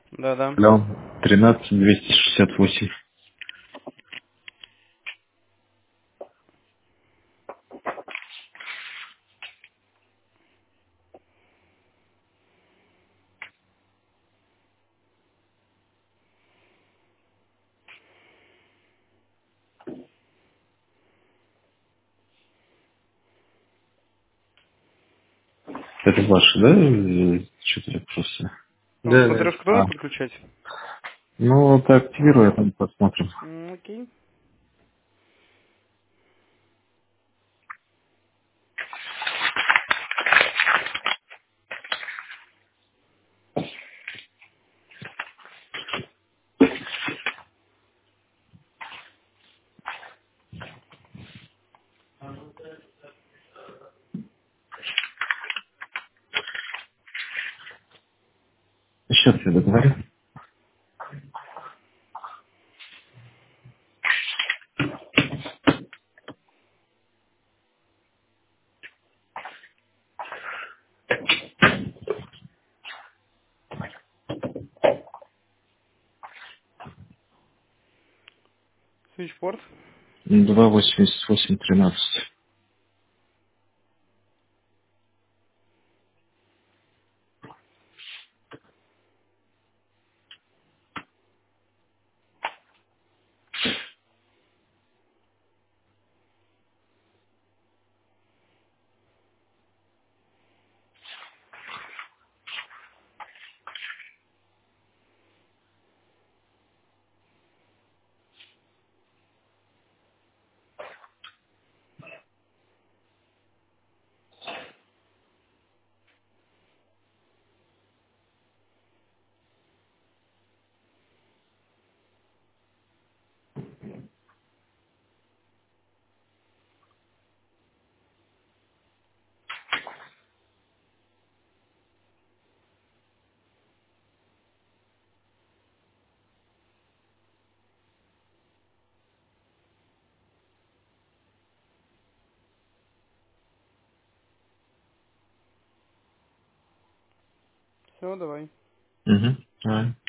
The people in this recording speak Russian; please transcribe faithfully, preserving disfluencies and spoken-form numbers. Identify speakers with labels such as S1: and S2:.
S1: Да-да.
S2: Алло, тринадцать двести шестьдесят восемь. Это ваше, да? Что-то я просто...
S1: Вам
S2: Да, да.
S1: смотрешку тоже
S2: А,
S1: подключать?
S2: ну, вот активирую, а там посмотрим.
S1: М, Окей.
S2: Сейчас я договорю.
S1: Свитчпорт.
S2: два восемьдесят восемь тринадцать.
S1: Все, давай.
S2: Угу.